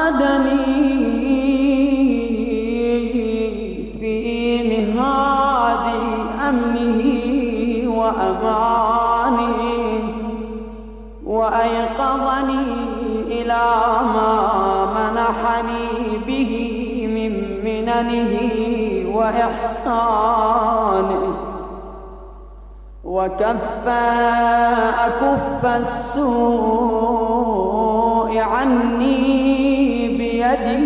قادني في مهاد أمنه وأمانه وأيقظني إلى ما منحني به من مننه وإحسانه وكف السوء عني بيده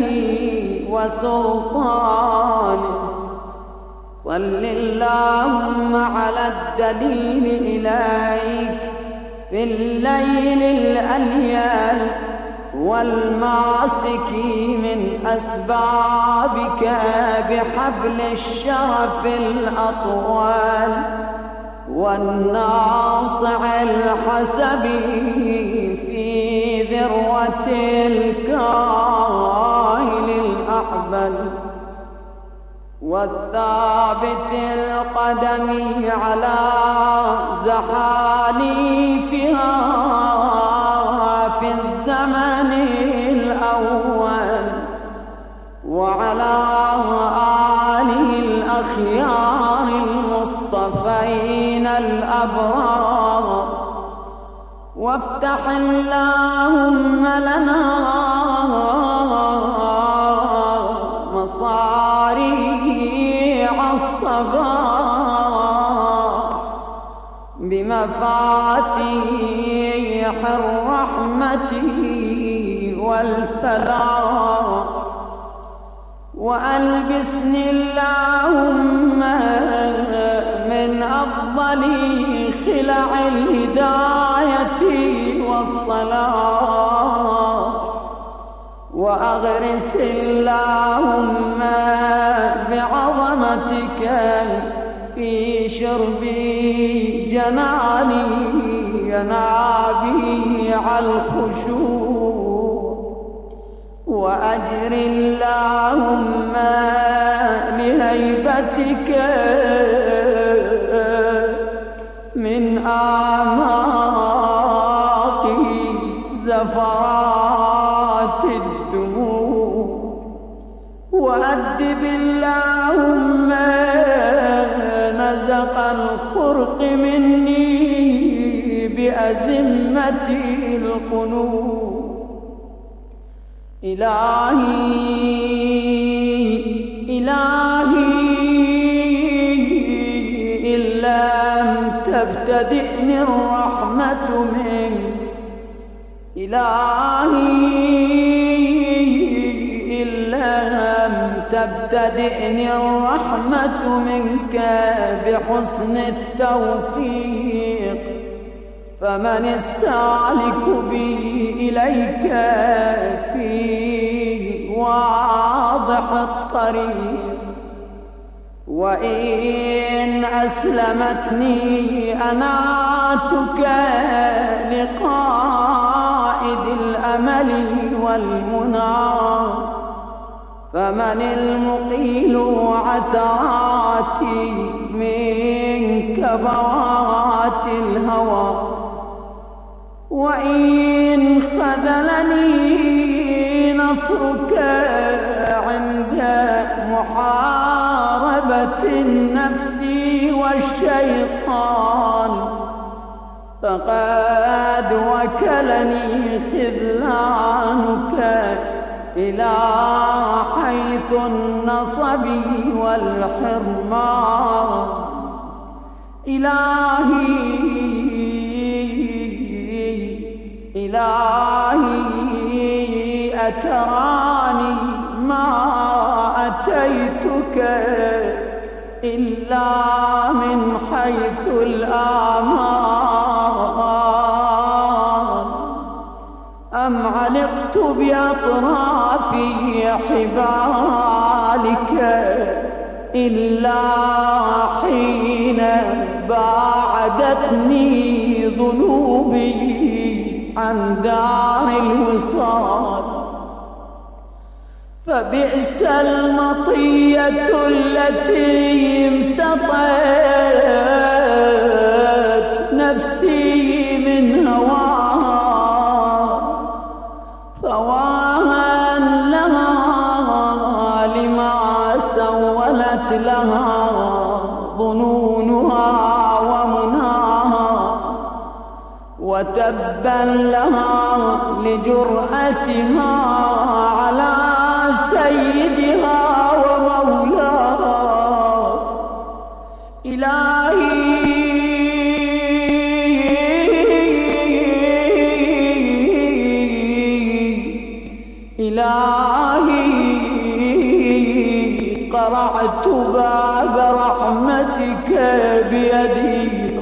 وسلطانه. صل اللهم على الدليل إليك في الليل الأليل والماسك من أسبابك بحبل الشرف الأطول والناصع الحسب في ذروة الكاهل الأحبل والثابت القدم على زحاليفها في الزمن الأول وعلى آله الأخيار المصطفين الأبرار. وافتح اللهم لنا مصاريع الصباح بمفاتيح الرحمة والفلاح. وألبسني اللهم من أفضل خلع الهداية والصلاح وأغرس اللهم بعظمتك في شرب جناني ينابيع الخشوع. وأجر اللهم لهيبتك من أعماق زفرات الدموع. وأدب اللهم نزق الخرق مني بأزمة القلوب. إلهي إن لم تبتدئني الرحمة منك. إلهي إن لم تبتدئني الرحمة منك بحسن التوفيق فمن السالك بي إليك فيه واضح الطريق. وإن أسلمتني أناتك لقائد الأمل والمنى فمن المقيل عثراتي من كبوات الهوى. وإن خذلني نصرك عند محاربة النفس والشيطان فقد وكلني خذلانك إلى حيث النصب والحرمان. إلهي أتراني ما أتيتك إلا من حيث الآمان أم علقت بأطراف حبالك إلا حين باعدتني ذنوبي عن دار الوصال. فبئس المطية التي امتطت نفسي من هواها فواها وتبا لها لجرأتها على سيدها ومولاها. إلهي قرعت باب رحمتك بيدي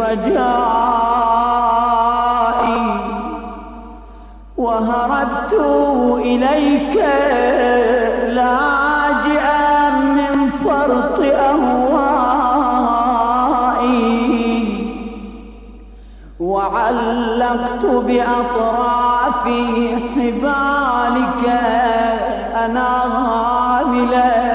رجائي، وهربت إليك لاجئا من فرط أهوائي، وعلقت بأطراف حبالك أنامل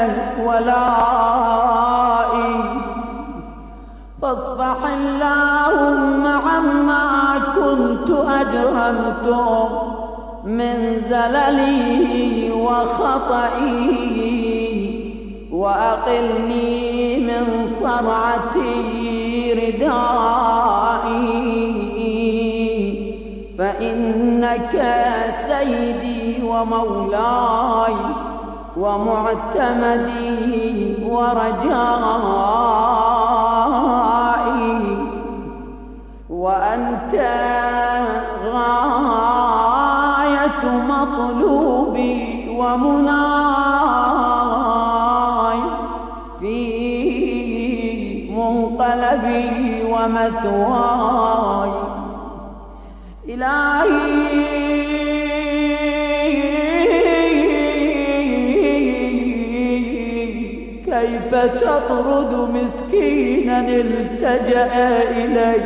ولائي. فاصفح اللهم عما كنت أجرمت من زللي وخطئي، وأقلني من صرعتي ردائي، فإنك سيدي ومولاي ومعتمدي ورجائي، وأنت غاية مطلوبي ومناي في منقلبي ومثواي. إلهي كيف تطرد مسكينا التجأ إليك؟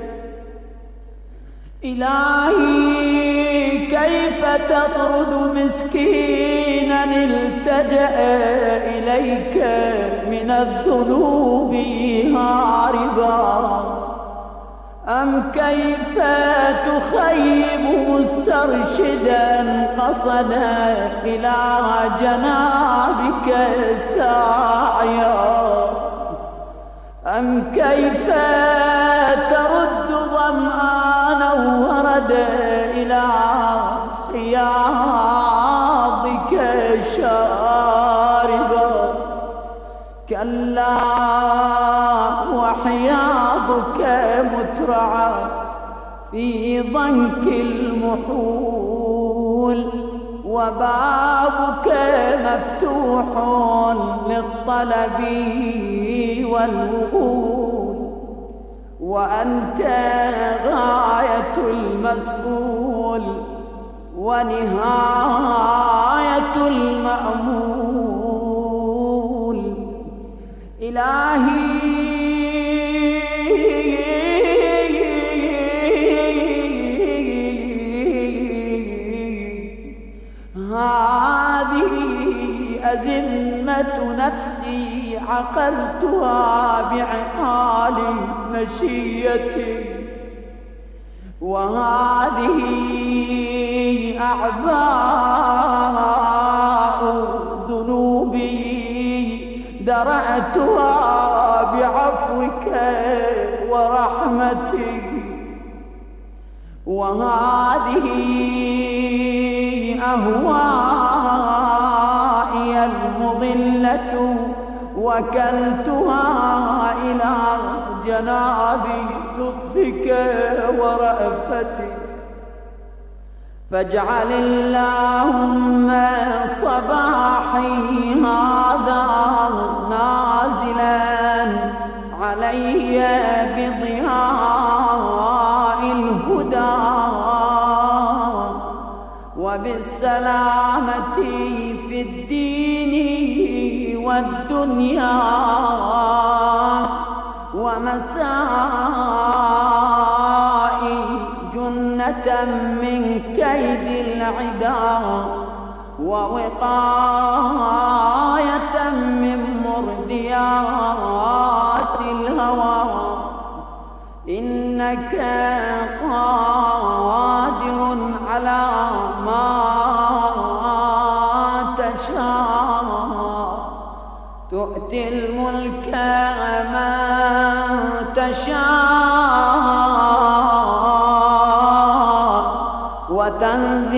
إلهي كيف تطرد مسكينا التجأ إليك من الذنوب هاربا؟ أم كيف تخيب مسترشدا قصد إلى جنابك ساعيا؟ أم كيف ترد ظمآنا ورد إلى حياضك شاربا؟ كلا وحياضك مترعى في ضنك المحول، وبابك مفتوح للطلب والوغول، وأنت غاية المسؤول ونهاية المأمول. إلهي هذه أزمة نفسي عقلتها بعقال مشيتي، وهذه أعباء ذنوبي درأتها بعفوك ورحمتك، وهذه أهوائي المضلة وكلتها إلى جناب لطفك ورأفتك. فاجعل اللهم صباحي هذا نازلا علي بضياء الهدى وبالسلامة في الدين والدنيا، ومسائي جنة من كيد العدا، ووقاية من مرديات الهوى. إنك قادر على ما تشاء، تؤتي الملك من تشاء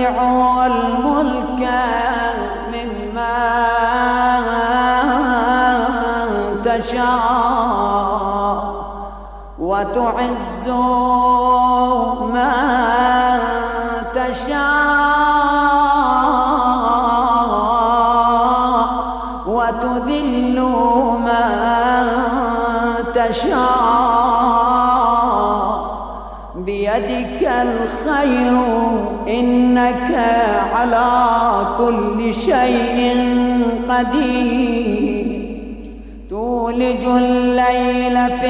تنزع الملك ممن تشاء وتعز من تشاء وتذل من تشاء بيدك الخير إنك على كل شيء قدير تولج الليل في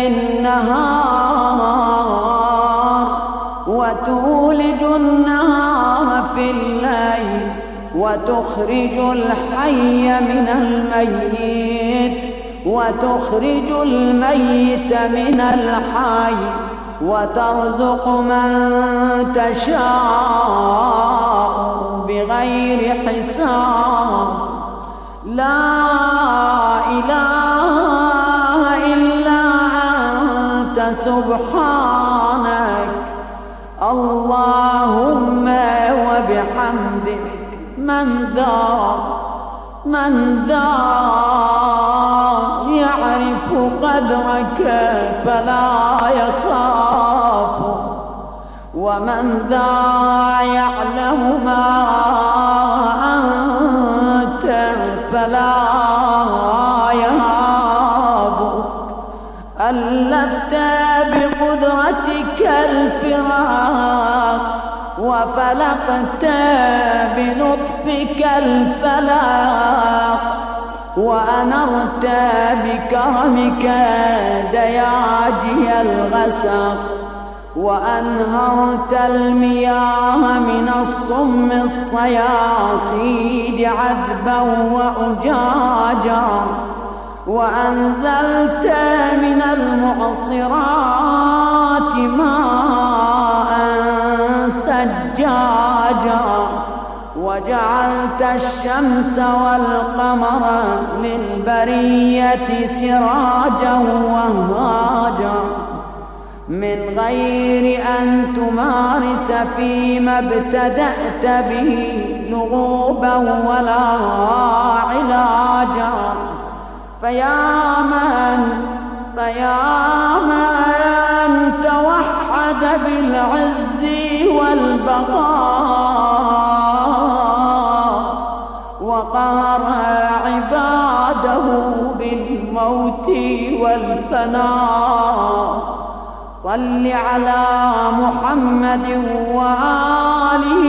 النهار وتولج النهار في الليل وتخرج الحي من الميت وتخرج الميت من الحي وترزق من تشاء بغير حساب لا إله إلا أنت سبحانك اللهم وبحمدك من ذا يعرف قدرك فلا يخاف ومن ذا يعلم ما أنت فلا يهابك ألفت بقدرتك الفراق وفلقت بلطفك الفلاق وأنرت بكرمك دياجي الغسق وأنهرت المياه من الصم الصياصيد عذبا وأجاجا وأنزلت من المعصرات ماء ثجاجا وجعلت الشمس والقمر للبرية سراجا وهاجا من غير أن تمارس فيما ابتدأت به لغوبا ولا علاجا فيا من توحد بالعز والبقاء وقهر عباده بالموت والفناء صل على محمد وآله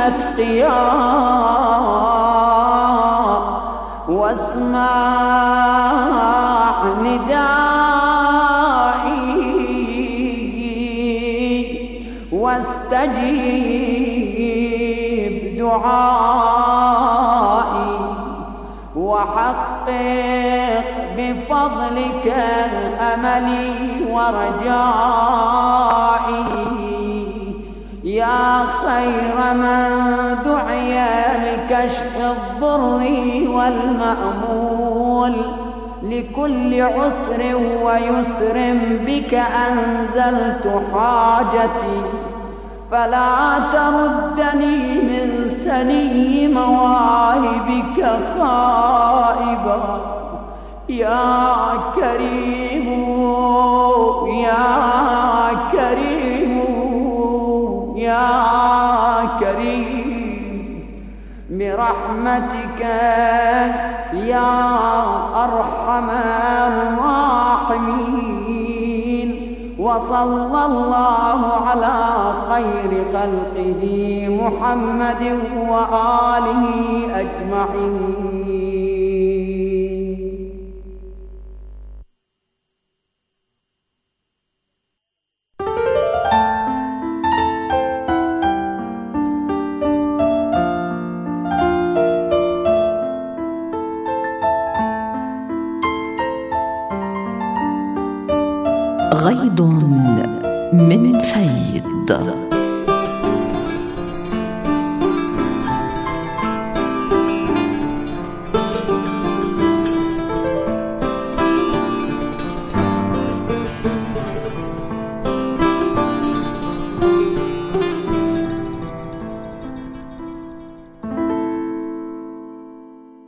الأتقياء واسمع ندائي واستجيب دعائي وحقق بفضلك أملي ورجائي يا خير من دعي لكشف الضر والمأمول لكل عسر ويسر بك أنزلت حاجتي فلا تردني من سني مواهبك خائبا يا كريم يا كريم يا كريم برحمتك يا أرحم الراحمين وصلى الله على خير خلقه محمد وآله أجمعين. غيض من فيض.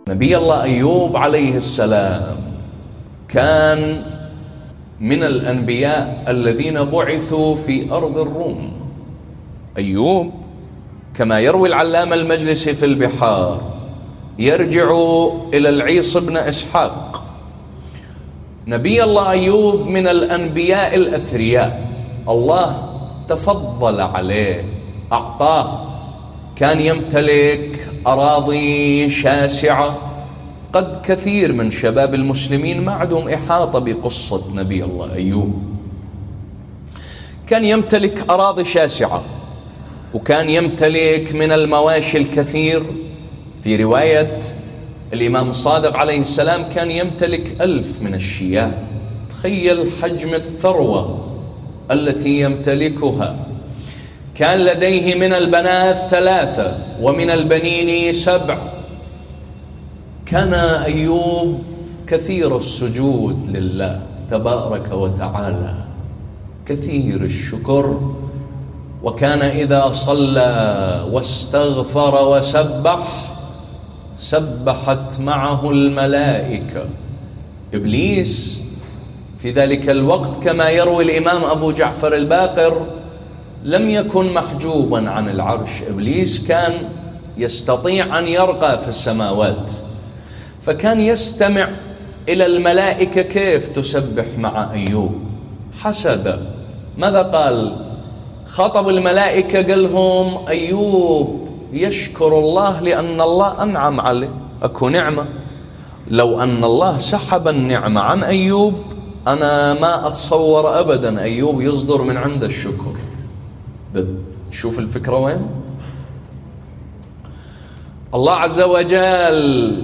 نبي الله أيوب عليه السلام كان من الأنبياء الذين بعثوا في أرض الروم. أيوب كما يروي العلامة المجلسي في البحار يرجع إلى العيص بن إسحاق. نبي الله أيوب من الأنبياء الأثرياء، الله تفضل عليه، أعطاه، كان يمتلك أراضي شاسعة. قد كثير من شباب المسلمين ما عندهم إحاطة بقصة نبي الله أيوب. كان يمتلك أراضي شاسعة، وكان يمتلك من المواشي الكثير. في رواية الإمام الصادق عليه السلام كان يمتلك 1000 من الشياه. تخيل حجم الثروة التي يمتلكها. كان لديه من البنات 3 ومن البنين 7. كان أيوب كثير السجود لله تبارك وتعالى، كثير الشكر. وكان إذا صلى واستغفر وسبح سبحت معه الملائكة. إبليس في ذلك الوقت كما يروي الإمام أبو جعفر الباقر لم يكن محجوبا عن العرش. إبليس كان يستطيع أن يرقى في السماوات، فكان يستمع إلى الملائكة كيف تسبح مع أيوب. حسد. ماذا قال؟ خطب الملائكة قال لهم أيوب يشكر الله لأن الله أنعم عليه. أكو نعمة، لو أن الله سحب النعمة عن أيوب أنا ما أتصور أبدا أيوب يصدر من عند الشكر. شوف الفكرة وين. الله عز وجل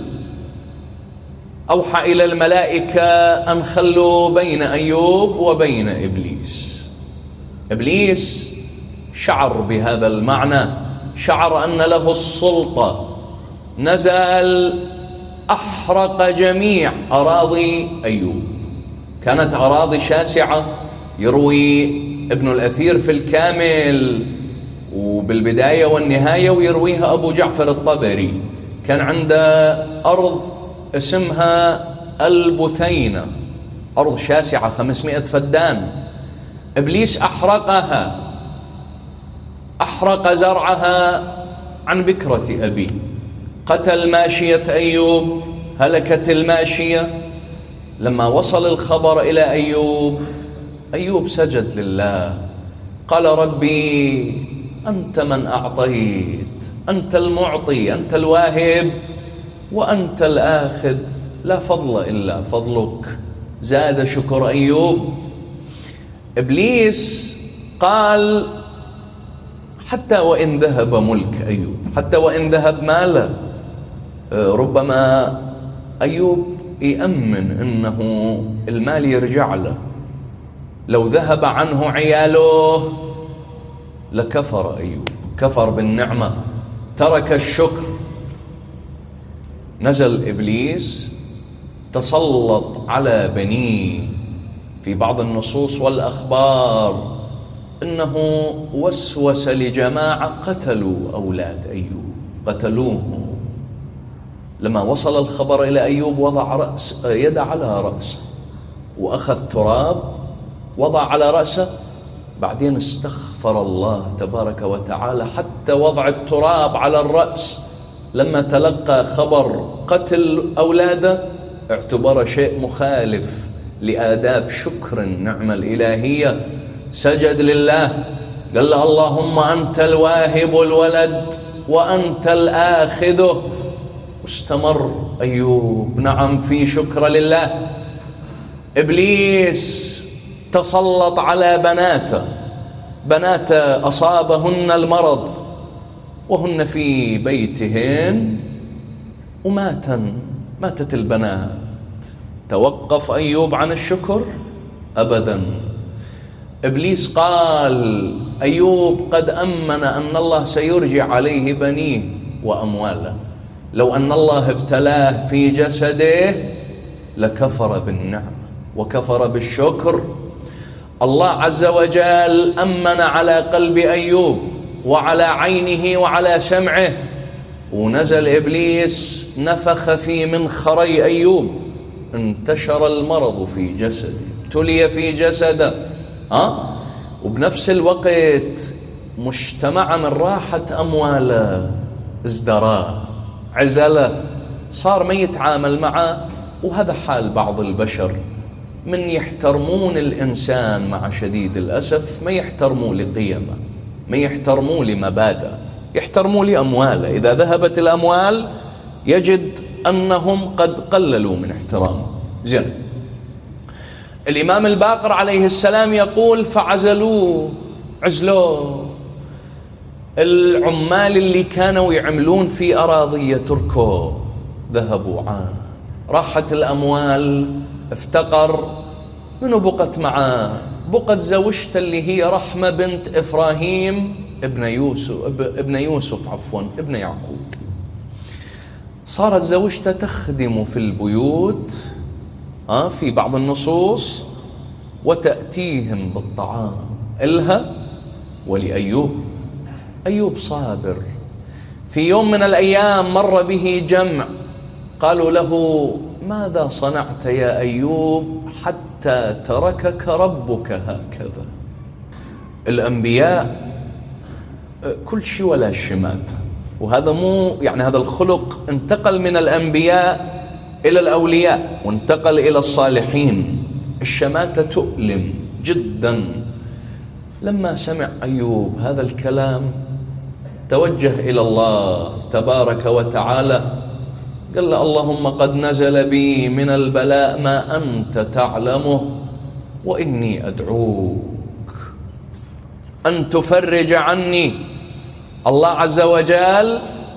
أوحى إلى الملائكة أن خلوا بين أيوب وبين إبليس. إبليس شعر بهذا المعنى، شعر أن له السلطة، نزل أحرق جميع أراضي أيوب. كانت أراضي شاسعة. يروي ابن الأثير في الكامل وبالبداية والنهاية، ويرويها أبو جعفر الطبري، كان عنده أرض اسمها البثينة، أرض شاسعة 500 فدان. إبليس أحرقها، أحرق زرعها عن بكرة أبيه، قتل ماشية أيوب، هلكت الماشية. لما وصل الخبر إلى أيوب، أيوب سجد لله، قال ربي أنت من أعطيت، أنت المعطي، أنت الواهب، وأنت الآخذ، لا فضل إلا فضلك. زاد شكر أيوب. إبليس قال حتى وإن ذهب ملك أيوب، حتى وإن ذهب ماله، ربما أيوب يأمن أنه المال يرجع له. لو ذهب عنه عياله لكفر أيوب، كفر بالنعمة، ترك الشكر. نزل إبليس تسلط على بنيه. في بعض النصوص والأخبار إنه وسوس لجماعة قتلوا أولاد أيوب، قتلوه. لما وصل الخبر إلى أيوب وضع يد على رأسه، وأخذ تراب وضع على رأسه، بعدين استغفر الله تبارك وتعالى. حتى وضع التراب على الرأس لما تلقى خبر قتل أولاده اعتبر شيء مخالف لآداب شكر النعمة الإلهية. سجد لله، قال له اللهم أنت الواهب الولد وأنت الآخذه. واستمر أيوب نعم في شكر لله. إبليس تسلط على بناته أصابهن المرض وهن في بيتهن ماتت البنات. توقف أيوب عن الشكر؟ أبدا. إبليس قال أيوب قد أمن أن الله سيرجع عليه بنيه وأمواله، لو أن الله ابتلاه في جسده لكفر بالنعمة وكفر بالشكر. الله عز وجل أمن على قلب أيوب وعلى عينه وعلى سمعه، ونزل إبليس نفخ في منخري أيوب، انتشر المرض في جسده، ابتلي في جسده، وبنفس الوقت مجتمع من راحة أمواله ازدراه، عزله، صار ما يتعامل معه. وهذا حال بعض البشر، من يحترمون الإنسان مع شديد الأسف ما يحترموا لقيمه، ما يحترموا لمبادئه، يحترموا لأمواله. إذا ذهبت الأموال يجد أنهم قد قللوا من احترامه. زين، الإمام الباقر عليه السلام يقول فعزلوه، عزلوه. العمال اللي كانوا يعملون في أراضي تركوا، ذهبوا عنه، راحت الأموال، افتقر. منو بقت معاه؟ بقت زوجته اللي هي رحمة بنت إبراهيم ابن يوسف ابن يعقوب. صارت زوجته تخدم في البيوت في بعض النصوص، وتأتيهم بالطعام إلها ولأيوب. أيوب صابر. في يوم من الأيام مر به جمع، قالوا له ماذا صنعت يا أيوب حتى تركك ربك هكذا؟ الأنبياء كل شيء ولا شماتة، وهذا مو يعني هذا الخلق انتقل من الأنبياء إلى الأولياء وانتقل إلى الصالحين. الشماتة تؤلم جدا. لما سمع أيوب هذا الكلام توجه إلى الله تبارك وتعالى، قال له اللهم قد نزل بي من البلاء ما أنت تعلمه، وإني أدعوك أن تفرج عني. الله عز وجل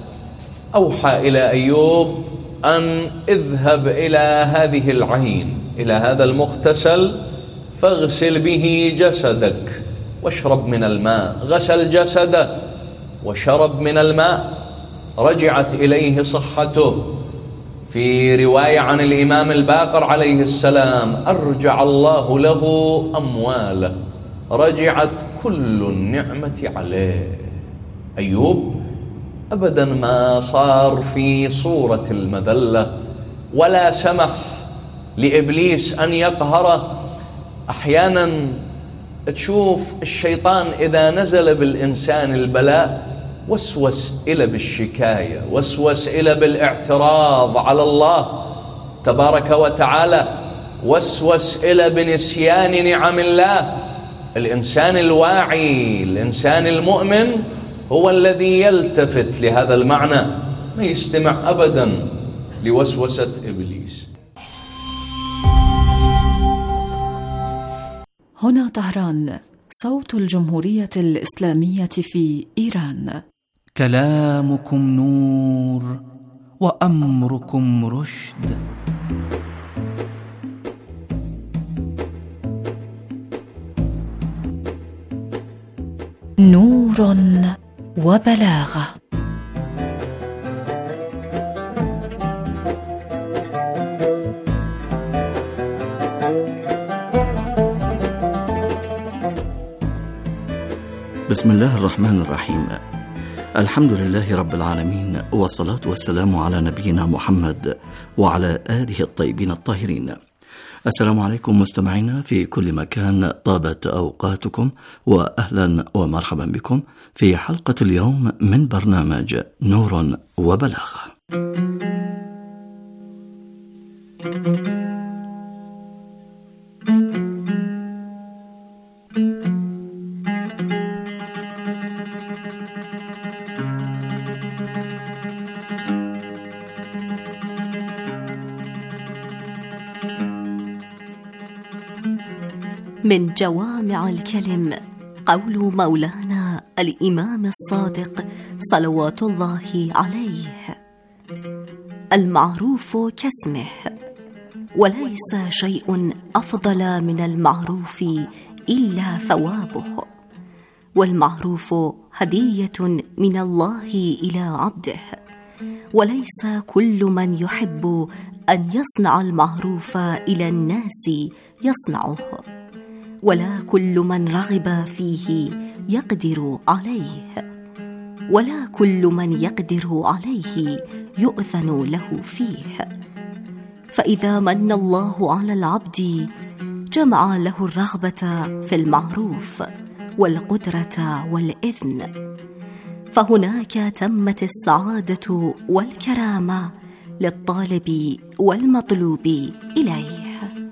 أوحى إلى أيوب أن اذهب إلى هذه العين، إلى هذا المغتسل، فاغسل به جسدك واشرب من الماء. غسل جسده وشرب من الماء، رجعت إليه صحته. في رواية عن الإمام الباقر عليه السلام أرجع الله له أمواله، رجعت كل النعمة عليه. أيوب أبدا ما صار في صورة المذلة، ولا سمح لإبليس أن يقهره. أحيانا تشوف الشيطان إذا نزل بالإنسان البلاء وسوس إلى بالشكاية، وسوس إلى بالاعتراض على الله تبارك وتعالى، وسوس إلى بنسيان نعم الله. الإنسان الواعي، الإنسان المؤمن هو الذي يلتفت لهذا المعنى، ما يستمع أبدا لوسوسة إبليس. هنا طهران، صوت الجمهورية الإسلامية في إيران. كلامكم نور وأمركم رشد. نور وبلاغة. بسم الله الرحمن الرحيم. الحمد لله رب العالمين، والصلاة والسلام على نبينا محمد وعلى آله الطيبين الطاهرين. السلام عليكم مستمعينا في كل مكان، طابت أوقاتكم، وأهلا ومرحبا بكم في حلقة اليوم من برنامج نور وبلاغة. من جوامع الكلم قول مولانا الإمام الصادق صلوات الله عليه: المعروف كاسمه، وليس شيء أفضل من المعروف إلا ثوابه، والمعروف هدية من الله إلى عبده، وليس كل من يحب أن يصنع المعروف إلى الناس يصنعه، ولا كل من رغب فيه يقدر عليه. ولا كل من يقدر عليه يؤذن له فيه. فإذا من الله على العبد جمع له الرغبة في المعروف والقدرة والإذن، فهناك تمت السعادة والكرامة للطالب والمطلوب إليه.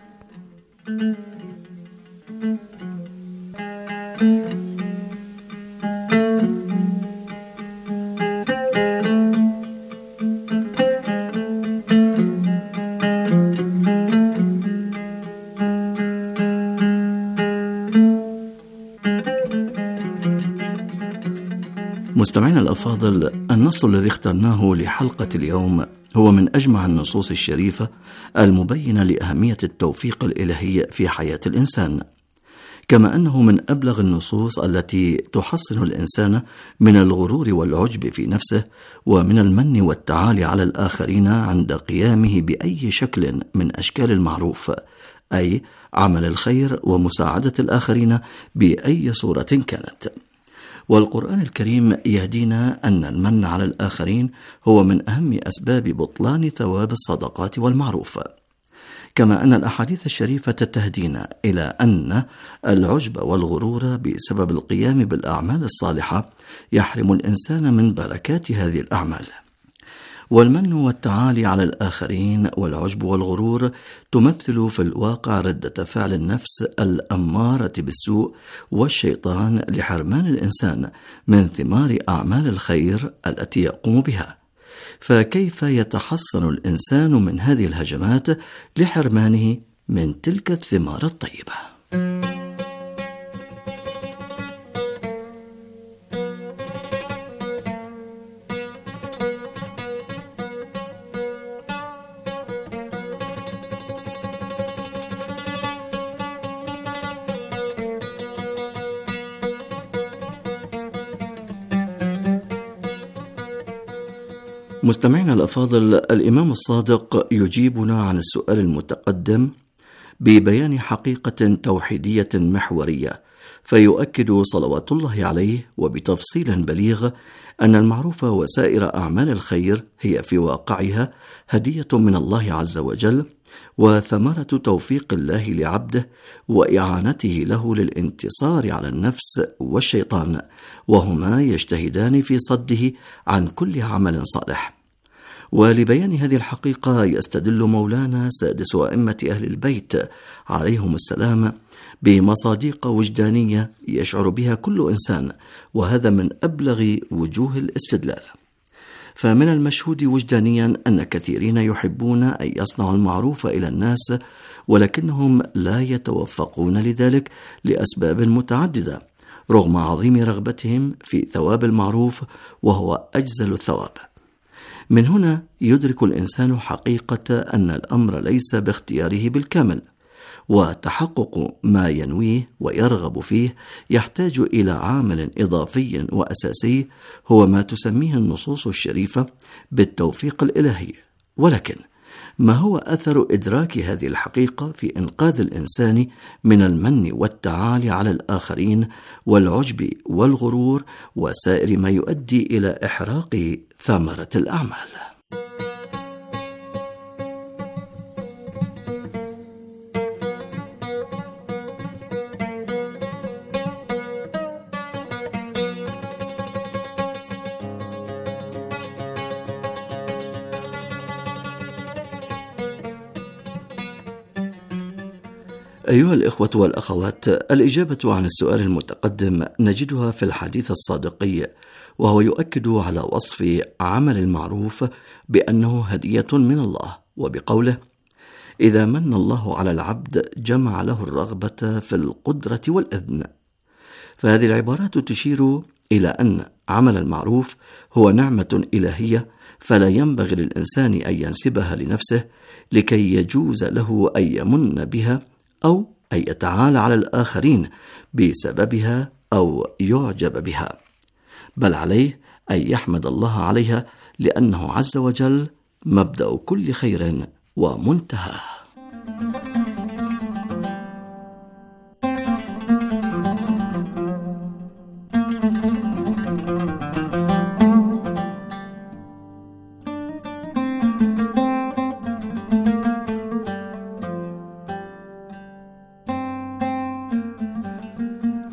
مستمعينا الأفاضل، النص الذي اخترناه لحلقة اليوم هو من أجمع النصوص الشريفة المبينة لأهمية التوفيق الإلهي في حياة الإنسان، كما أنه من أبلغ النصوص التي تحصن الإنسان من الغرور والعجب في نفسه ومن المن والتعالي على الآخرين عند قيامه بأي شكل من أشكال المعروف، أي عمل الخير ومساعدة الآخرين بأي صورة كانت. والقرآن الكريم يهدينا أن المن على الآخرين هو من أهم أسباب بطلان ثواب الصدقات والمعروف، كما أن الأحاديث الشريفة تهدينا إلى أن العجب والغرور بسبب القيام بالأعمال الصالحة يحرم الإنسان من بركات هذه الأعمال. والمن والتعالي على الآخرين والعجب والغرور تمثل في الواقع ردة فعل النفس الأمارة بالسوء والشيطان لحرمان الإنسان من ثمار أعمال الخير التي يقوم بها. فكيف يتحصن الإنسان من هذه الهجمات لحرمانه من تلك الثمار الطيبة؟ مستمعينا الأفاضل، الإمام الصادق يجيبنا عن السؤال المتقدم ببيان حقيقة توحيدية محورية، فيؤكد صلوات الله عليه وبتفصيل بليغ أن المعروف وسائر أعمال الخير هي في واقعها هدية من الله عز وجل وثمرة توفيق الله لعبده وإعانته له للانتصار على النفس والشيطان، وهما يجتهدان في صده عن كل عمل صالح. ولبيان هذه الحقيقة يستدل مولانا سادس أئمة أهل البيت عليهم السلام بمصادق وجدانية يشعر بها كل إنسان، وهذا من أبلغ وجوه الاستدلال. فمن المشهود وجدانيا أن كثيرين يحبون أن يصنعوا المعروف إلى الناس، ولكنهم لا يتوفقون لذلك لأسباب متعددة رغم عظيم رغبتهم في ثواب المعروف وهو أجزل الثواب. من هنا يدرك الإنسان حقيقة أن الأمر ليس باختياره بالكامل، وتحقق ما ينويه ويرغب فيه يحتاج إلى عامل إضافي وأساسي هو ما تسميه النصوص الشريفة بالتوفيق الإلهي. ولكن ما هو أثر إدراك هذه الحقيقة في إنقاذ الإنسان من المن والتعالي على الآخرين والعجب والغرور وسائر ما يؤدي إلى إحراق ثمرة الأعمال؟ أيها الإخوة والأخوات، الإجابة عن السؤال المتقدم نجدها في الحديث الصادقي، وهو يؤكد على وصف عمل المعروف بأنه هدية من الله، وبقوله: إذا من الله على العبد جمع له الرغبة في القدرة والإذن. فهذه العبارات تشير إلى أن عمل المعروف هو نعمة إلهية، فلا ينبغي للإنسان أن ينسبها لنفسه لكي يجوز له أن يمن بها أو أن يتعالى على الآخرين بسببها أو يعجب بها، بل عليه أن يحمد الله عليها، لأنه عز وجل مبدأ كل خير ومنتهاه.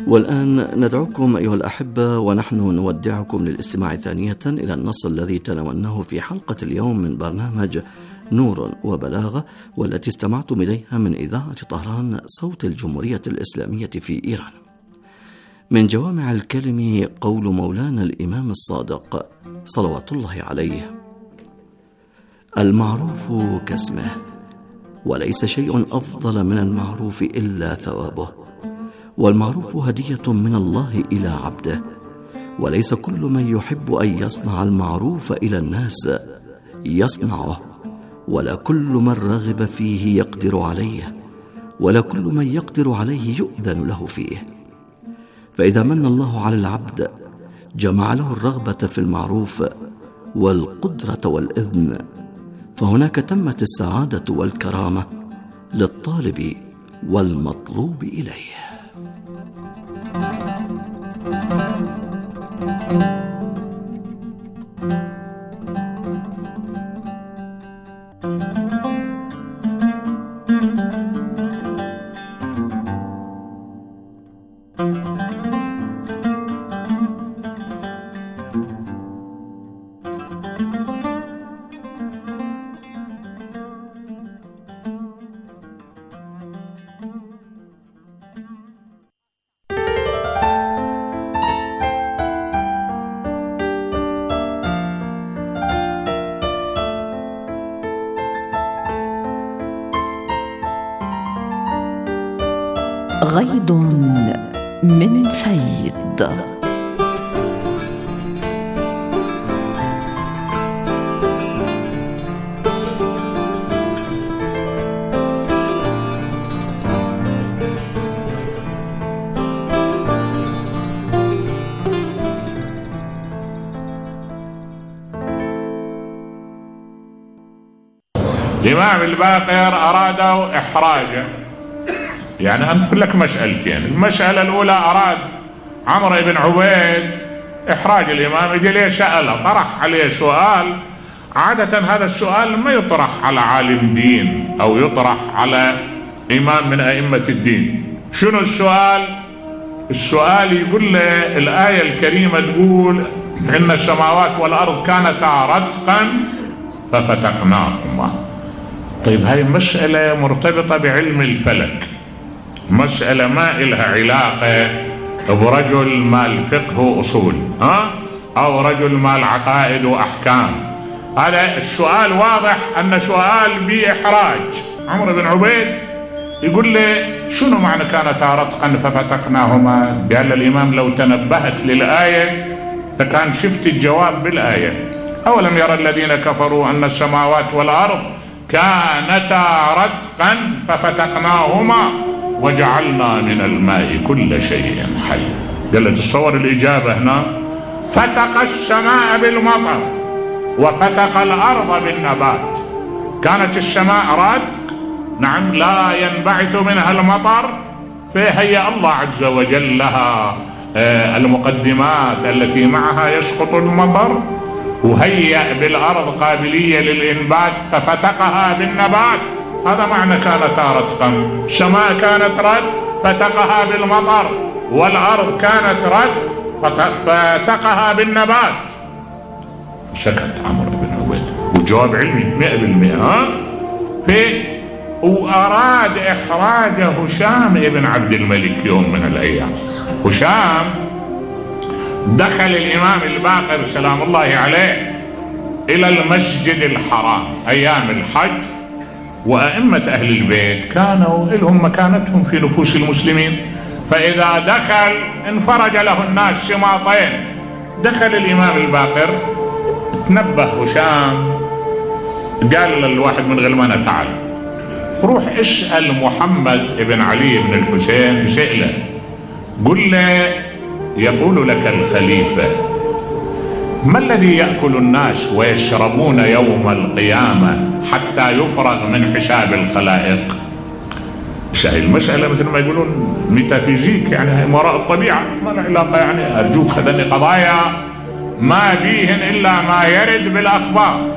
والآن ندعوكم أيها الأحبة ونحن نودعكم للاستماع ثانية إلى النص الذي تناولناه في حلقة اليوم من برنامج نور وبلاغة، والتي استمعتم إليها من إذاعة طهران صوت الجمهورية الإسلامية في إيران. من جوامع الكلم قول مولانا الإمام الصادق صلوات الله عليه: المعروف كاسمه، وليس شيء أفضل من المعروف إلا ثوابه، والمعروف هدية من الله إلى عبده، وليس كل من يحب أن يصنع المعروف إلى الناس يصنعه، ولا كل من رغب فيه يقدر عليه، ولا كل من يقدر عليه يؤذن له فيه. فإذا من الله على العبد جمع له الرغبة في المعروف والقدرة والإذن، فهناك تمت السعادة والكرامة للطالب والمطلوب إليه. غيض من فيض. الإمام الباقر أرادوا إحراجه. يعني أنقل لك مسألتين. المسألة الأولى أراد عمرو بن عبيد إحراج الإمام، يجي ليه سأله، طرح عليه سؤال. عادة هذا السؤال ما يطرح على عالم دين أو يطرح على إمام من أئمة الدين. شنو السؤال؟ السؤال يقول له الآية الكريمة تقول إن السماوات والأرض كانتا رتقا ففتقناهما. طيب هاي مسألة مرتبطة بعلم الفلك، مسألة ما إلها علاقة برجل ما الفقه أصول أو رجل ما العقائد وأحكام. هذا السؤال واضح أن سؤال بإحراج. عمرو بن عبيد يقول لي شنو معنى كانتا رتقا ففتقناهما؟ قال الإمام لو تنبهت للآية فكان شفت الجواب بالآية. أولم يرى الذين كفروا أن السماوات والأرض كانتا رتقا ففتقناهما وجعلنا من الماء كل شيء حي. قال له تصور الإجابة هنا: فتق السماء بالمطر وفتق الأرض بالنبات. كانت السماء رتق، نعم، لا ينبعث منها المطر، فهي الله عز وجل لها المقدمات التي معها يسقط المطر، وهيأ بالأرض قابلية للإنبات ففتقها بالنبات. هذا معنى كانتا رتقا. السماء كانت رتق فتقها بالمطر، والأرض كانت رتق فتقها بالنبات. سكت عمرو بن عبيد وجواب علمي 100%. وأراد إحراج هشام بن عبد الملك يوم من الأيام. هشام دخل الإمام الباقر سلام الله عليه إلى المسجد الحرام أيام الحج، وأئمة أهل البيت كانوا لهم مكانتهم في نفوس المسلمين، فإذا دخل انفرج له الناس شماطين. دخل الإمام الباقر، تنبه هشام، قال للواحد من غلمانه تعال روح اسأل محمد بن علي بن الحسين سئله، قل له يقول لك الخليفة ما الذي يأكل الناس ويشربون يوم القيامة حتى يفرغ من حساب الخلائق؟ المسألة مثل ما يقولون ميتافيزيك، يعني وراء الطبيعة، ما له علاقة. يعني أرجوك خذني قضايا ما بيهن إلا ما يرد بالأخبار.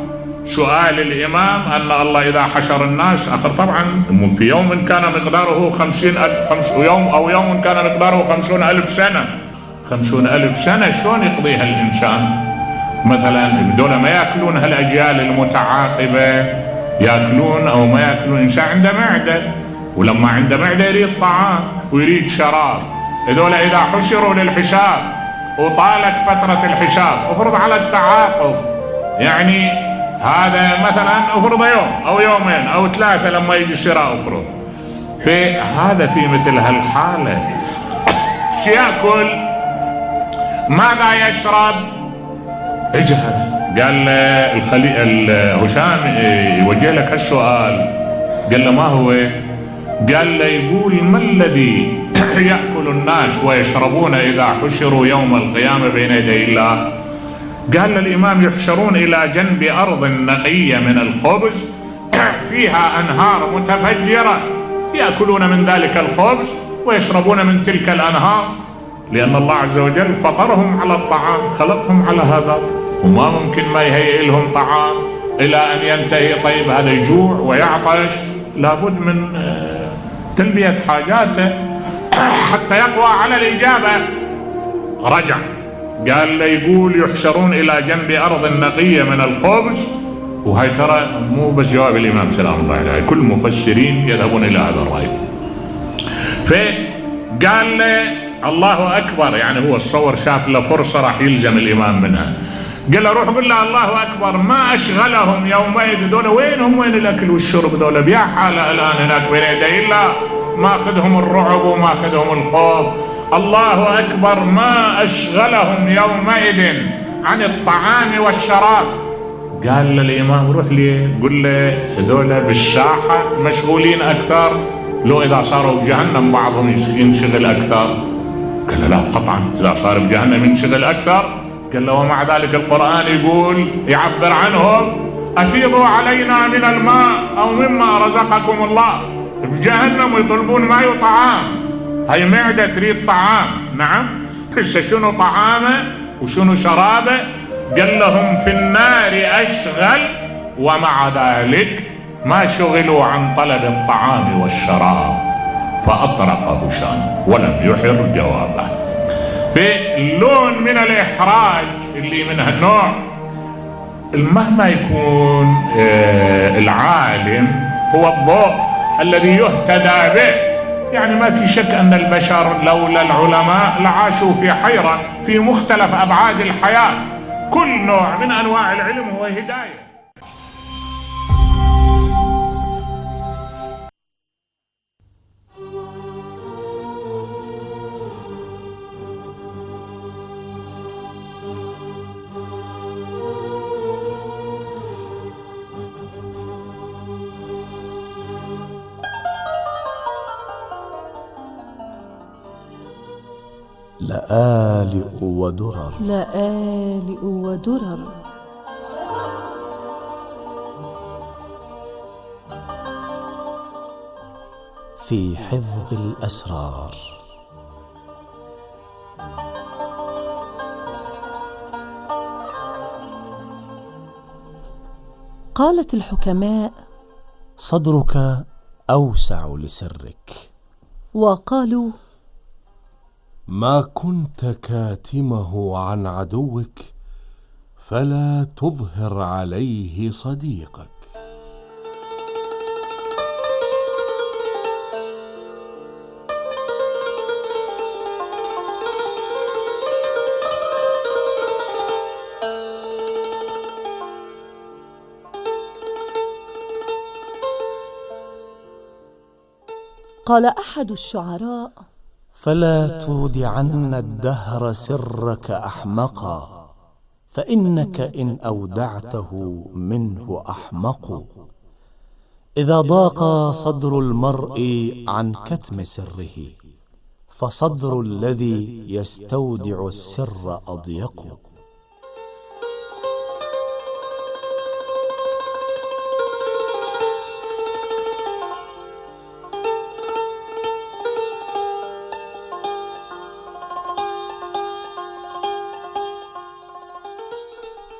سؤال الإمام أن الله إذا حشر الناس آخر طبعا في يوم كان مقداره 50,000 يوم أو يوم كان مقداره 50,000 سنة. 50,000 سنة شلون يقضيها الإنسان؟ مثلا دول ما يأكلون هالأجيال المتعاقبة، يأكلون أو ما يأكلون. إنسان عنده معدة، ولما عنده معدة يريد طعام ويريد شراب. دول إذا حشروا للحساب وطالت فترة الحساب افرض على التعاقب، يعني هذا مثلا افرض يوم أو يومين أو 3 لما يجي الشراء افرض. في هذا في مثل هالحالة شو يأكل؟ ماذا يشرب؟ اجهل. قال هشام يوجه لك هالسؤال، قال له ما هو؟ قال له يقول ما الذي يأكل الناس ويشربون إذا حشروا يوم القيامة بين يدي الله؟ قال الإمام يحشرون إلى جنب أرض نقية من الخبز فيها أنهار متفجرة، يأكلون من ذلك الخبز ويشربون من تلك الأنهار، لأن الله عز وجل فطرهم على الطعام، خلقهم على هذا، وما ممكن ما يهيئ لهم طعام إلى أن ينتهي. طيب هذا يجوع ويعطش، لابد من تلبية حاجاته حتى يقوى على الإجابة. رجع قال له يقول يحشرون إلى جنب أرض نقية من الخبز، وهي ترى مو بس جواب الإمام سلام الله عليه، كل المفسرين يذهبون إلى هذا الرأي. فقال له الله أكبر، يعني هو الصور شاف له فرصة راح يلزم الإمام منها. قال له روح قل له الله أكبر ما أشغلهم يومئذ، دول وينهم وين الأكل والشرب؟ دول بيا حالة الآن هناك بين يدي الله، ما أخذهم الرعب وما أخذهم الخوف. الله أكبر ما أشغلهم يومئذ عن الطعام والشراب. قال للإمام روح لي قل له دول بالساحة مشغولين أكثر، لو إذا صاروا بجهنم بعضهم ينشغل أكثر. قال لا قطعا إذا صار بجهنم ينشغل أكثر. قال له ومع ذلك القرآن يقول يعبر عنهم أفيضوا علينا من الماء أو مما رزقكم الله. بجهنم يطلبون ماء وطعام، هاي معدة تريد طعام. نعم هسه شنو طعامه وشنو شرابه؟ قال لهم في النار أشغل ومع ذلك ما شغلوا عن طلب الطعام والشراب. فأطرق هشام ولم يحر جوابه. بلون من الإحراج اللي من هالنوع، مهما يكون العالم هو الضوء الذي يهتدى به، يعني ما في شك أن البشر لولا العلماء لعاشوا في حيرة في مختلف أبعاد الحياة. كل نوع من أنواع العلم هو هداية. لآلئ ودرر، لآلئ ودرر، في حفظ الأسرار. قالت الحكماء صدرك أوسع لسرك، وقالوا ما كنت كاتمه عن عدوك فلا تظهر عليه صديقك. قال أحد الشعراء فلا تودعن الدهر سرك أحمقا، فإنك إن أودعته منه أحمق. إذا ضاق صدر المرء عن كتم سره، فصدر الذي يستودع السر أضيق.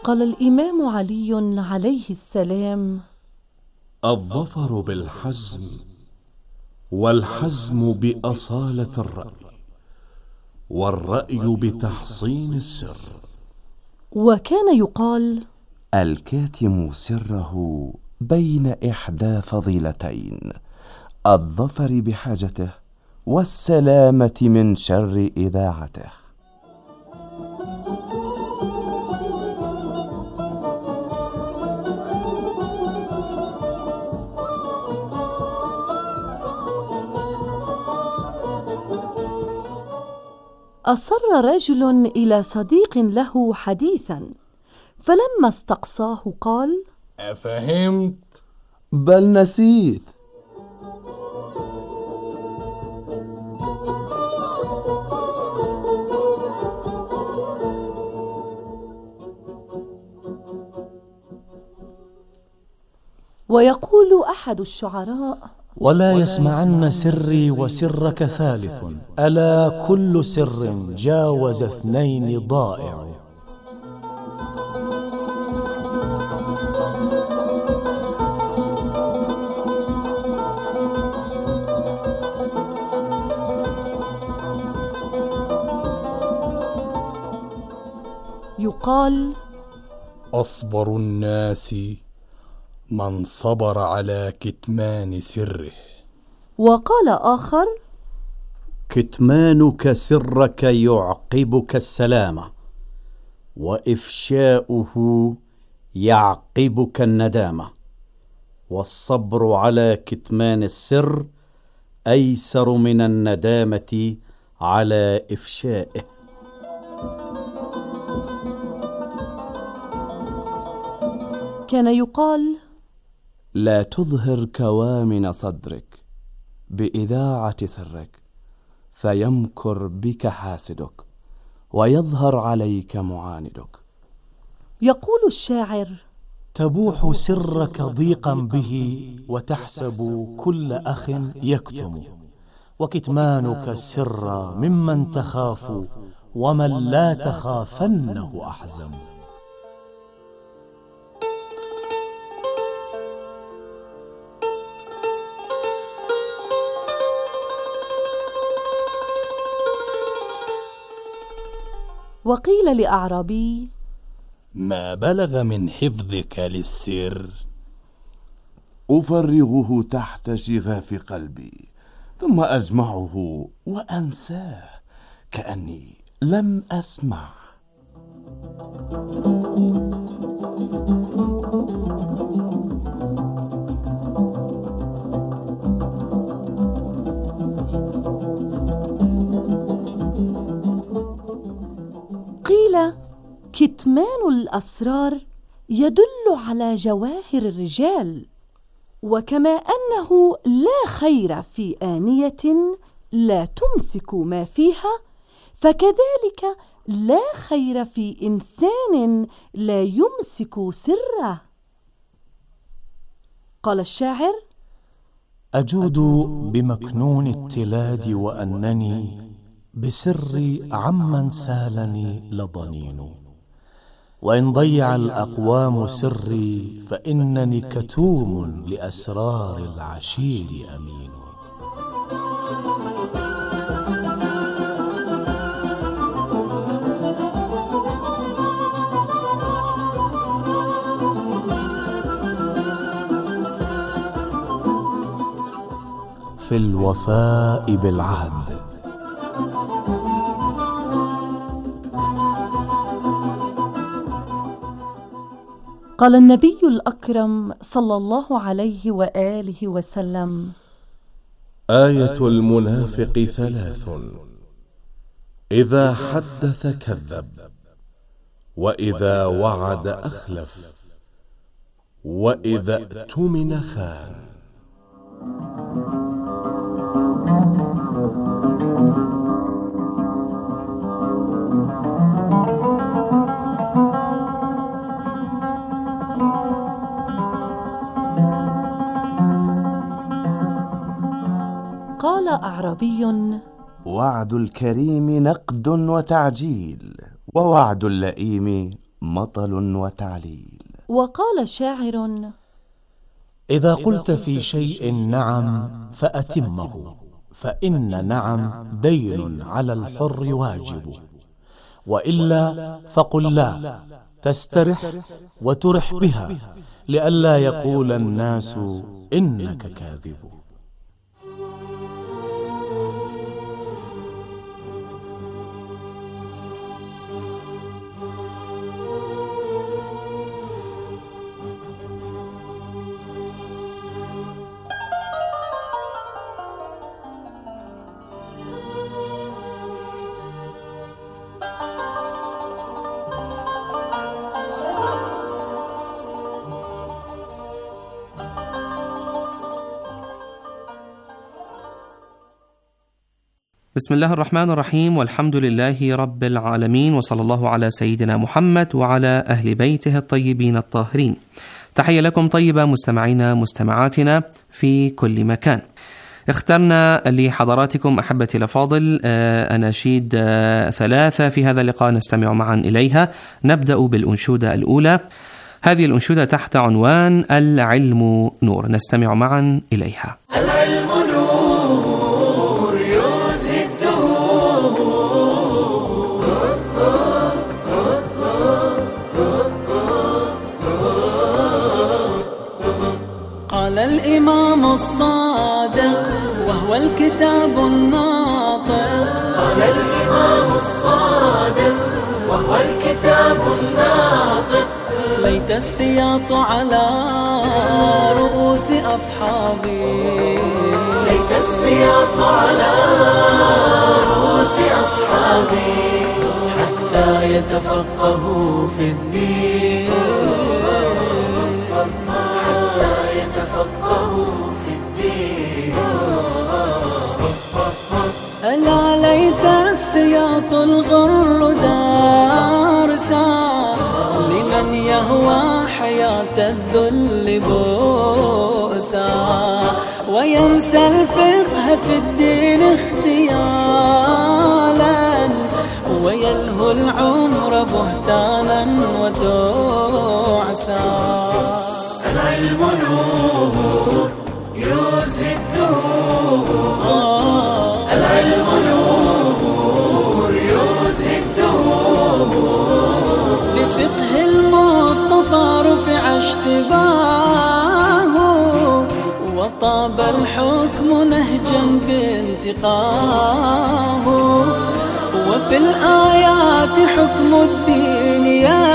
قال الإمام علي عليه السلام: الظفر بالحزم، والحزم بأصالة الرأي، والرأي بتحصين السر. وكان يقال: الكاتم سره بين إحدى فضيلتين، الظفر بحاجته والسلامة من شر إذاعته. أصر رجل إلى صديق له حديثا، فلما استقصاه قال: أفهمت؟ بل نسيت. ويقول أحد الشعراء: ولا يسمعن سري وسرك ثالث، ألا كل سر جاوز اثنين ضائع. يقال: أصبر الناس من صبر على كتمان سره. وقال آخر: كتمانك سرك يعقبك السلامة، وإفشاؤه يعقبك الندامة، والصبر على كتمان السر أيسر من الندامة على إفشائه. كان يقال: لا تظهر كوامن صدرك بإذاعة سرك، فيمكر بك حاسدك ويظهر عليك معاندك. يقول الشاعر: تبوح سرك ضيقا به، وتحسب كل أخ يكتم، وكتمانك السر ممن تخاف، ومن لا تخافنه أحزم. وقيل لأعرابي: ما بلغ من حفظك للسر؟ أفرغه تحت شغاف قلبي، ثم أجمعه وأنساه كأني لم أسمع. قيل: كتمان الأسرار يدل على جواهر الرجال، وكما أنه لا خير في آنية لا تمسك ما فيها، فكذلك لا خير في إنسان لا يمسك سره. قال الشاعر: أجود بمكنون التلاد، وأنني بسري عمن سالني لضنين. وإن ضيع الأقوام سري، فإنني كتوم لأسرار العشير أمين. في الوفاء بالعهد. قال النبي الأكرم صلى الله عليه وآله وسلم: آية المنافق ثلاث: إذا حدث كذب، وإذا وعد أخلف، وإذا اؤتمن خان. قال أعرابي: وعد الكريم نقد وتعجيل، ووعد اللئيم مطل وتعليل. وقال شاعر: إذا قلت في شيء نعم فأتمه، فإن نعم دين على الحر واجب، وإلا فقل لا، تسترح وترح بها، لئلا يقول الناس إنك كاذب. بسم الله الرحمن الرحيم، والحمد لله رب العالمين، وصلى الله على سيدنا محمد وعلى أهل بيته الطيبين الطاهرين. تحية لكم طيبة مستمعينا مستمعاتنا في كل مكان. اخترنا لحضراتكم أحبتي الأفاضل أناشيد 3 في هذا اللقاء نستمع معا إليها. نبدأ بالأنشودة الأولى. هذه الأنشودة تحت عنوان العلم نور، نستمع معا إليها. العلم نور قال الإمام الصادق وهو الكتاب الناطق. قال الإمام الصادق وهو الكتاب الناطق. ليت السياط على رؤوس أصحابي، ليت السياط على رؤوس أصحابي، حتى يتفقهوا في الدين، يتفقهوا في الدين. ألا ليت السياط الغر دارسا لمن يهوى حياة الذل بؤسا، وينسى الفقه في الدين اختيالا، ويلهو العمر بهتانا وتعسا. العلم نور يوزي الدهور، العلم نور يوزي الدهور. بفقه المصطفى رفع اشتباهه، وطاب الحكم نهجا بانتقاه، وفي الآيات حكم الدين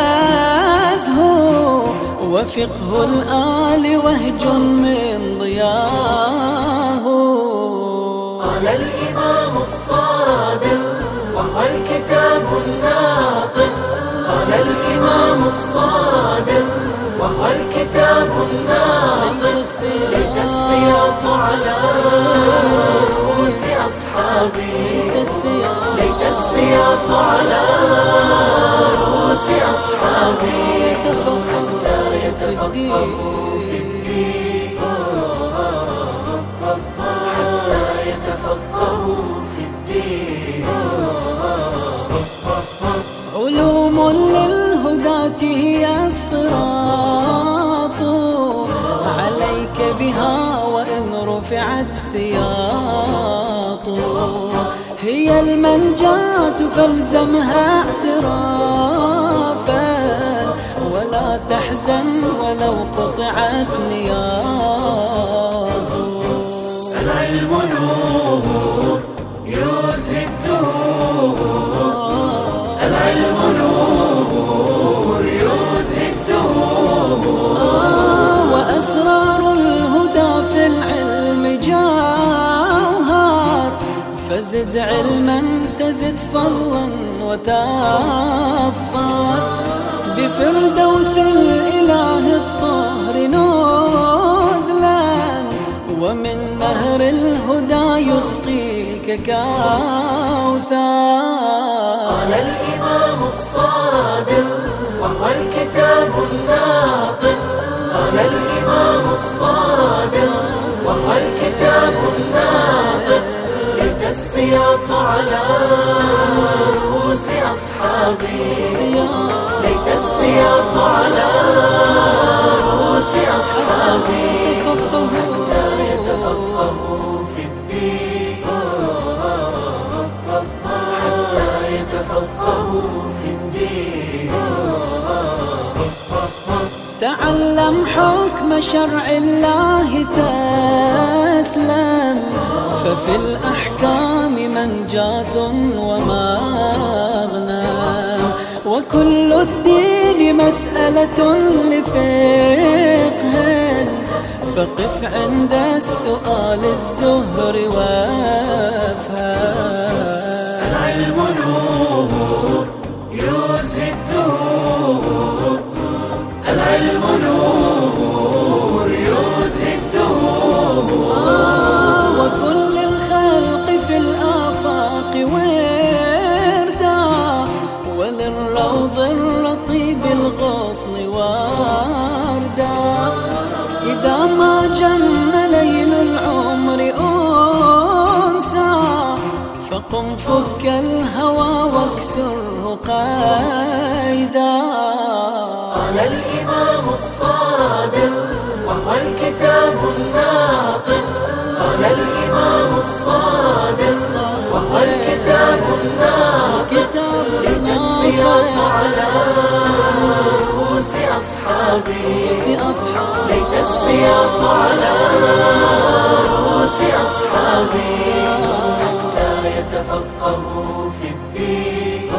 يزهو، وفقه الآل وهج من ضياه. قال الإمام الصادق وهو الكتاب الناطق. قال الإمام الصادق وهو الكتاب الناطق. ليت السياط على رؤوس أصحابي، ليت السياط على رؤوس أصحابي، حتى يتفقهوا في الدين، حتى يتفقهوا في الدين. علوم للهداة هي الصراط، عليك بها وإن رفعت سياط، هي المنجاة فالزمها اعترافا، ولا تحزن ولو قطعت نياط. العلم نور يوزي الدهور، العلم نور يوزي الدهور. وأسرار الهدى في العلم جوهر، فزد علما تزد فضلا وتفخر، بفردوس الإله الطاهر نزلا، ومن نهر الهدى يسقيك كوثر. قال الإمام الصادق وهو الكتاب الناطق. قال الإمام الصادق وهو الكتاب الناطق. ليت السياط على رؤوس رؤوس أصحابي. ليت السياط على رؤوس أصحابي حتى يتفقهوا في الدين، حتى يتفقهوا في الدين. تعلم حكم شرع الله تسلم، ففي الأحكام منجاة ومغنم، وكل الدين مسألة لفقه، فقف عند السؤال الزهر وافهم. العلم نور يوزي الدهور، العلم نور يوزي الدهور. وكل الخلق في الآفاق وردا، وللروض الرطيب الغصن وردا. إذا ما جن ليل العمر أنسى، فقم فك الهوى واكسره قيدا. قال الإمام الصادق وهو الكتاب الناطق، قال الإمام الصادق وهو الكتاب الناطق. ليت السياط على رؤوس أصحابي، ليت السياط على رؤوس أصحابي حتى يتفقهوا في الدين،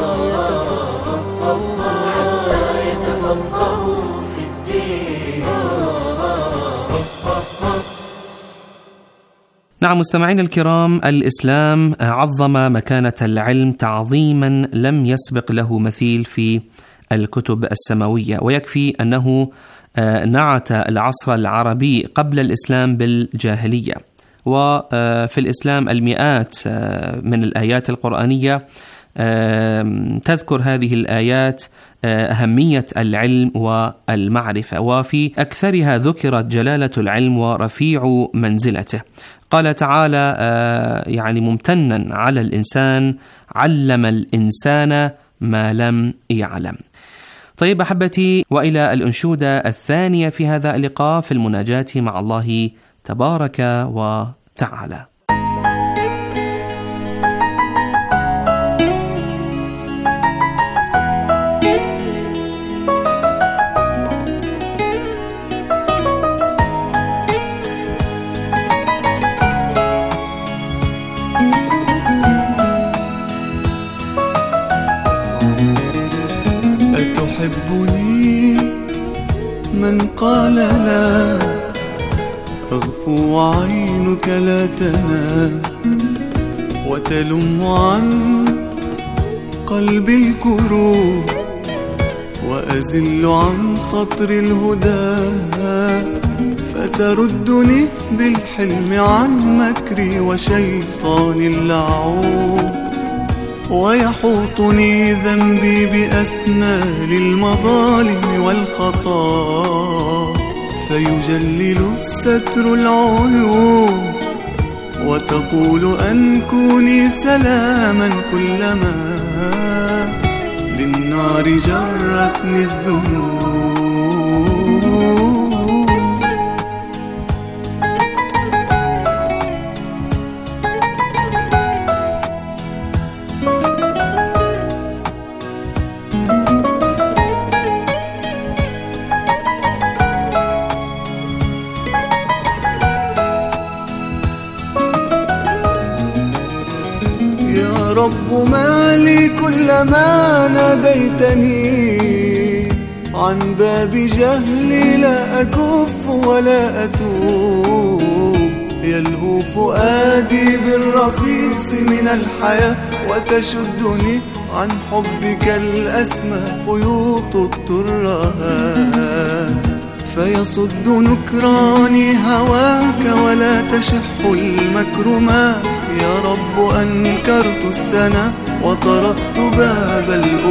حتى يتفقهوا في الدين. نعم مستمعين الكرام، الإسلام عظم مكانة العلم تعظيما لم يسبق له مثيل في الكتب السماوية، ويكفي أنه نعت العصر العربي قبل الإسلام بالجاهلية. وفي الإسلام المئات من الآيات القرآنية تذكر هذه الآيات أهمية العلم والمعرفة، وفي أكثرها ذكرت جلالة العلم ورفيع منزلته. قال تعالى يعني ممتنا على الإنسان: علم الإنسان ما لم يعلم. طيب أحبتي، وإلى الأنشودة الثانية في هذا اللقاء في المناجاة مع الله تبارك وتعالى. أتحبني؟ من قال لا، أغفو وعينك لا تنام، وتلم عن قلبي الكروب، وأزل عن سطر الهدى، فتردني بالحلم عن مكري وشيطان اللعوب، ويحوطني ذنبي بأسنال المظالم والخطا، فيجلل الستر العيوب، وتقول أنكوني سلاما كلما للنار جرتني الذنوب. رب مالي كلما ناديتني عن باب جهلي لا أكف ولا أتوب، يلهو فؤادي بالرخيص من الحياة، وتشدني عن حبك الأسمى خيوط الترهات، فيصد نكراني هواك ولا تشح المكرمات. يا رب أنكرت السنة وطرقت باب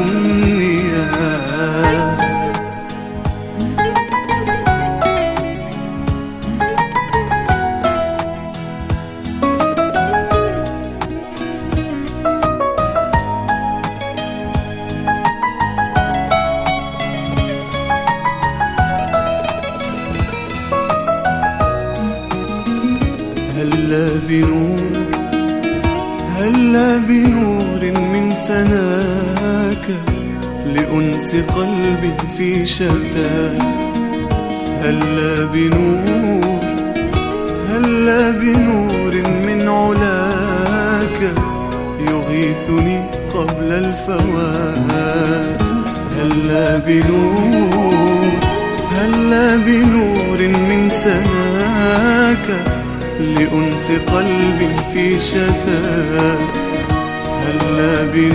الأمنيات، هلا بنور من سناك لأنس قلب في شتاك. هلا بنور من علاك يغيثني قبل الفوات. هلا بنور من سناك لأنس قلب في شتاك. هلا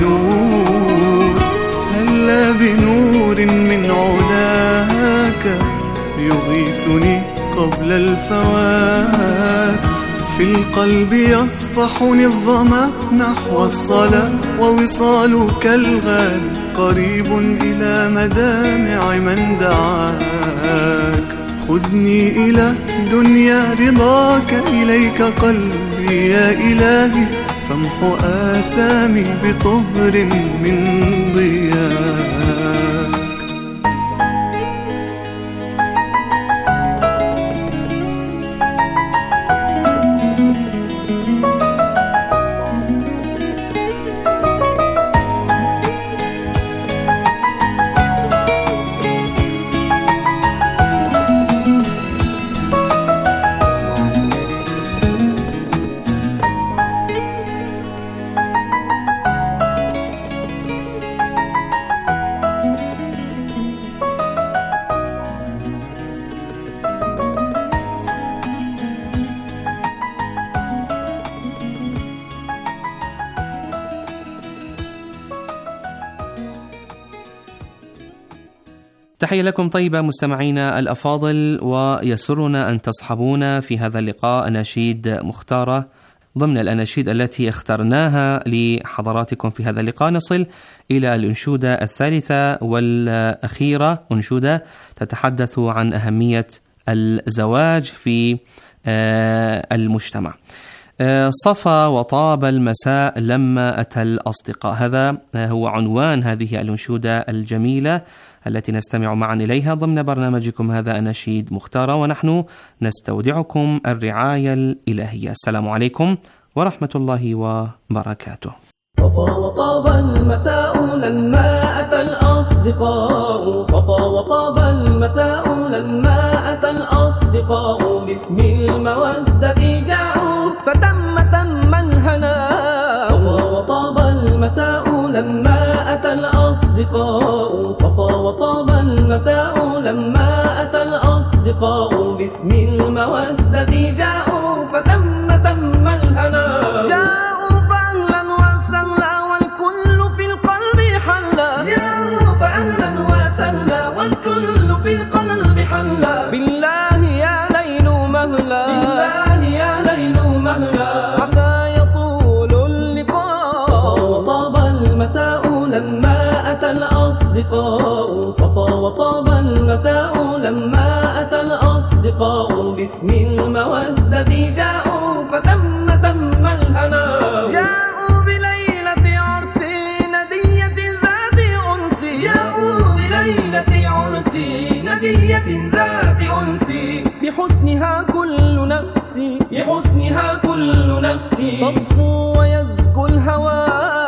بنور من علاك يغيثني قبل الفوات. في القلب يصفحني الظما نحو الصلاة ووصالك الغالي قريب إلى مدامع من دعاك. خذني إلى دنيا رضاك إليك قلبي يا إلهي فامحو آثامي بطهر من ضياك. تحية لكم طيبة مستمعينا الأفاضل، ويسرنا أن تصحبونا في هذا اللقاء أناشيد مختارة ضمن الأناشيد التي اخترناها لحضراتكم في هذا اللقاء. نصل إلى الأنشودة الثالثة والأخيرة، أنشودة تتحدث عن أهمية الزواج في المجتمع. صفى وطاب المساء لما أتى الأصدقاء، هذا هو عنوان هذه الأنشودة الجميلة التي نستمع معا إليها ضمن برنامجكم هذا أناشيد مختارة، ونحن نستودعكم الرعاية الإلهية. السلام عليكم ورحمة الله وبركاته. وطاب المساء لما أتى الأصدقاء، وطاب المساء لما أتى الأصدقاء، باسم المودة جاءوا فتم الهنا. وطاب المساء لما أتى الأصدقاء، وطاب المساء لما أتى الأصدقاء، باسم المودة جاءوا فتم الهنا. جاءوا فأهلا وسهلا والكل في القلب حلا. جاءوا فأهلا وسهلا والكل في القلب حلا. بالله يا ليل مهلا، بالله يا ليل مهلا، حتى يطول اللقاء. وطاب المساء لما أتى الأصدقاء، وطاب المساء لما أتى الأصدقاء، باسم المودة جاءوا فتم الهنا. جاءوا بليلة عرس ندية ذات أنس، جاءوا بليلة عرس ندية ذات أنس، بحسنها كل نفسي، بحسنها كل نفسي تطفو ويزكو الهوى.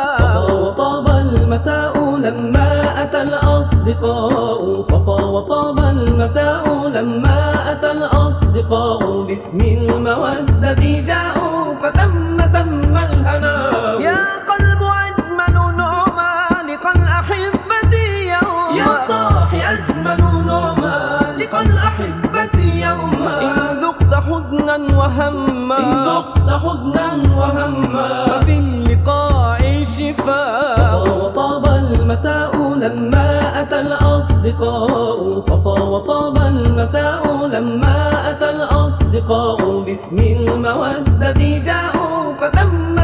وطاب المساء لما أتى الأصدقاء، وطاب المساء لما أتى الأصدقاء، باسم المودة جاءوا فتم الهنا. يا قلب أجمل نعمة لقى الأحبة يوما، يا صاحي أجمل نعمة لقى الأحبة يوما. إن ذقت حزنا وهما، إن ذقت حزنا وهما، ففي اللقاء شفاء. وطاب المساء لما أتى الأصدقاء، وطاب المساء لما أتى الأصدقاء، باسم المودة جاءوا فتم